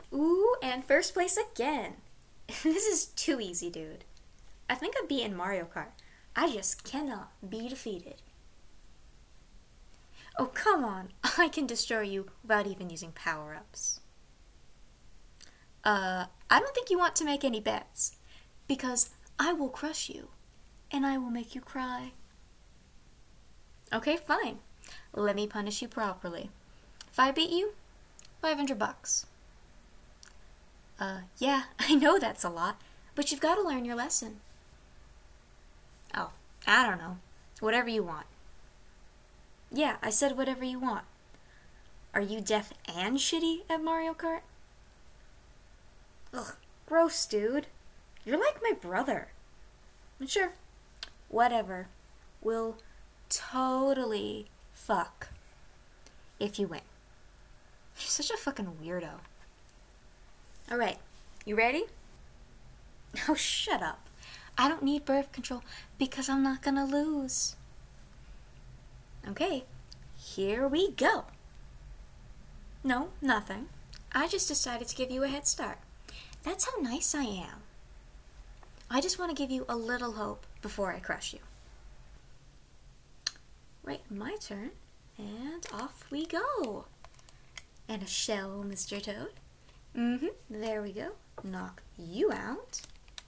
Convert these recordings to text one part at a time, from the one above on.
Ooh, and first place again. This is too easy, dude. I think I'm beating Mario Kart. I just cannot be defeated. Oh, come on. I can destroy you without even using power-ups. I don't think you want to make any bets, because I will crush you, and I will make you cry. Okay, fine. Let me punish you properly. If I beat you, $500. Yeah, I know that's a lot, but you've got to learn your lesson. Oh, I don't know. Whatever you want. Yeah, I said whatever you want. Are you deaf and shitty at Mario Kart? Ugh, gross, dude. You're like my brother. Sure, whatever. We'll totally fuck if you win. You're such a fucking weirdo. Alright, you ready? Oh, shut up. I don't need birth control because I'm not gonna lose. Okay, here we go. No, nothing. I just decided to give you a head start. That's how nice I am. I just want to give you a little hope before I crush you. Right, my turn. And off we go. And a shell, Mr. Toad. There we go. Knock you out.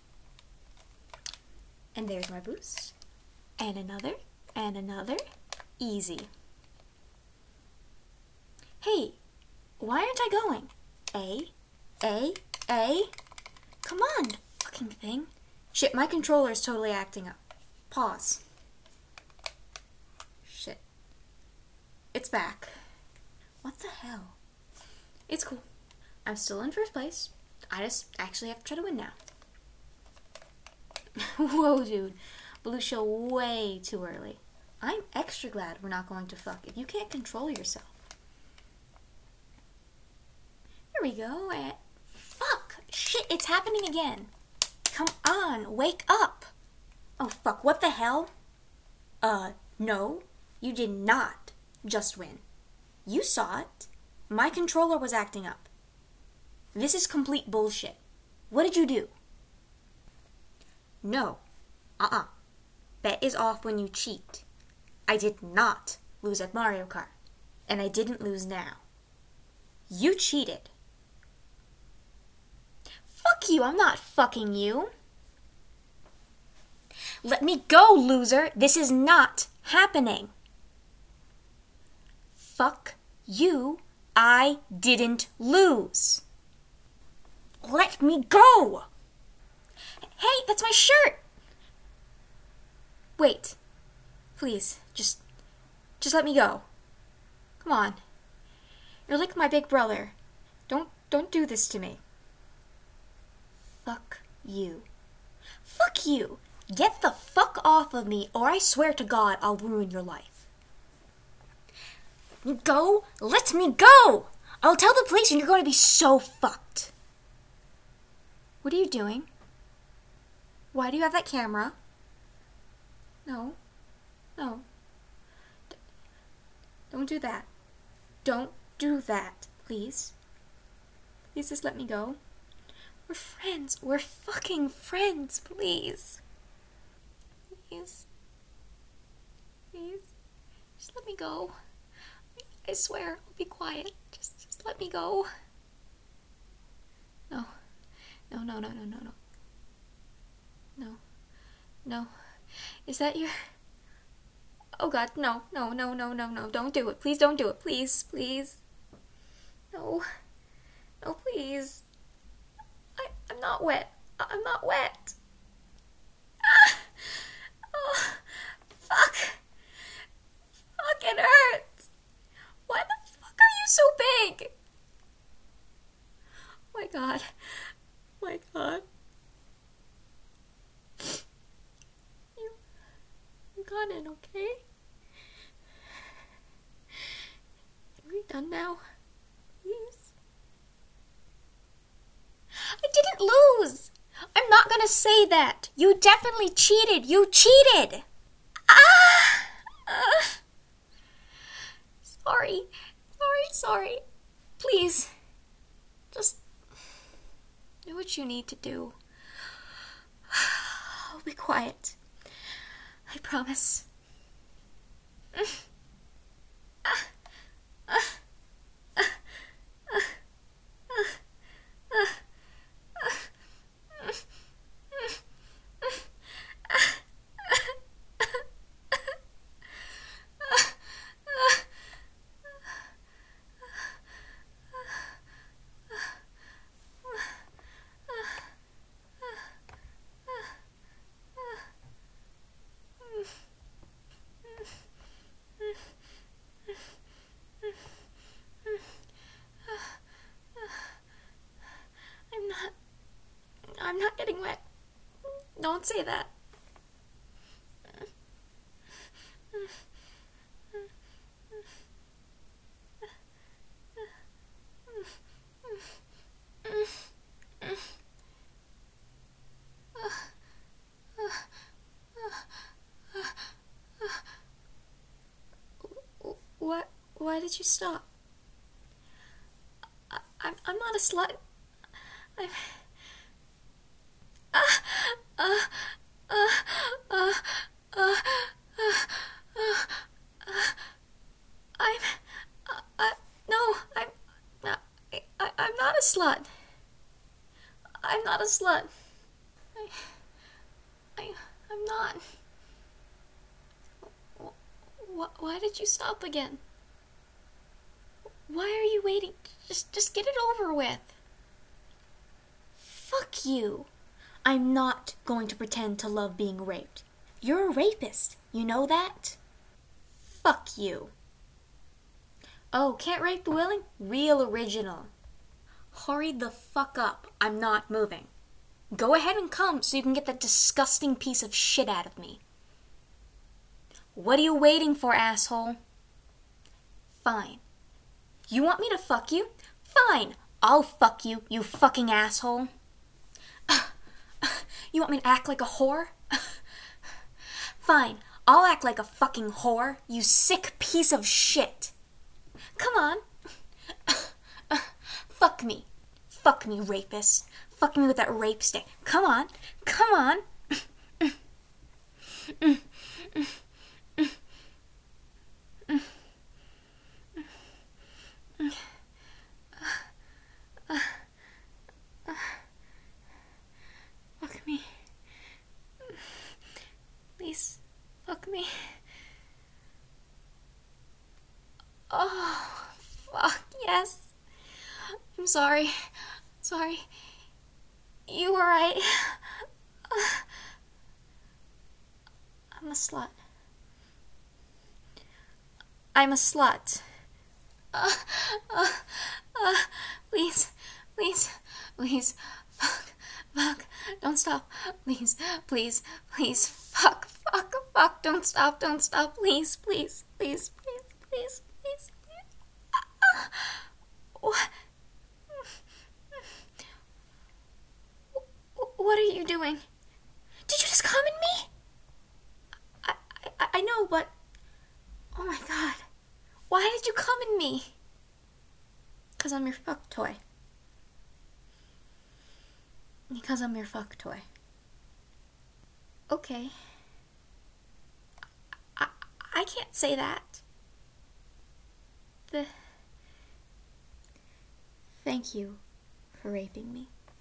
And there's my boost. And another. And another. Easy. Hey, why aren't I going? A. Come on, fucking thing. Shit, my controller's totally acting up. Pause. Shit. It's back. What the hell? It's cool. I'm still in first place. I just actually have to try to win now. Whoa, dude. Blue shell way too early. I'm extra glad we're not going to fuck if you can't control yourself. Here we go. Fuck. Shit, it's happening again. Come on, wake up. Oh, fuck. What the hell? No. You did not just win. You saw it. My controller was acting up. This is complete bullshit. What did you do? No. Bet is off when you cheat. I did not lose at Mario Kart. And I didn't lose now. You cheated. Fuck you, I'm not fucking you. Let me go, loser. This is not happening. Fuck you, I didn't lose. Let me go. Hey, that's my shirt. Wait. Please, just let me go. Come on. You're like my big brother. Don't do this to me. Fuck you. Fuck you. Get the fuck off of me, or I swear to God I'll ruin your life. Go? Let me go! I'll tell the police and you're going to be so fucked. What are you doing? Why do you have that camera? No. Don't do that. Don't do that, please. Please just let me go. We're friends. We're fucking friends, please. Please. Just let me go. I swear, I'll be quiet. Just let me go. No. No. Is that your... Oh God, no. Don't do it. Please don't do it. Please. No, please. I'm not wet. I'm not wet. Ah! Oh, fuck. Fuck, it hurts. Why the fuck are you so big? Oh my God. You got in, okay? Are we done now? Please? I didn't lose! I'm not gonna say that! You definitely cheated! You cheated! Sorry. Please. Just what you need to do. I'll be quiet. I promise. I'm not getting wet. Don't say that. Why did you stop? I'm not a slut. I'm... I'm not a slut. I'm not a slut. I'm not. Why did you stop again? Why are you waiting? Just get it over with. Fuck you. I'm not going to pretend to love being raped. You're a rapist. You know that? Fuck you. Oh, can't rape the willing? Real original. Hurry the fuck up. I'm not moving. Go ahead and come so you can get that disgusting piece of shit out of me. What are you waiting for, asshole? Fine. You want me to fuck you? Fine. I'll fuck you, you fucking asshole. You want me to act like a whore? Fine. I'll act like a fucking whore, you sick piece of shit. Come on. Fuck me. Fuck me, rapist. Fuck me with that rape stick. Come on. Come on. Fuck me. Please, fuck me. Oh, fuck, yes. I'm sorry. Sorry. You were right. I'm a slut. I'm a slut. Please, please, please, fuck, don't stop, please, please, please, fuck, don't stop, please, please, please, please, please, please, What? What are you doing? Did you just come in me? I know, but, oh my god, why did you come in me? 'Cause I'm your fuck toy. Because I'm your fuck toy. Okay. I can't say that. Thank you for raping me.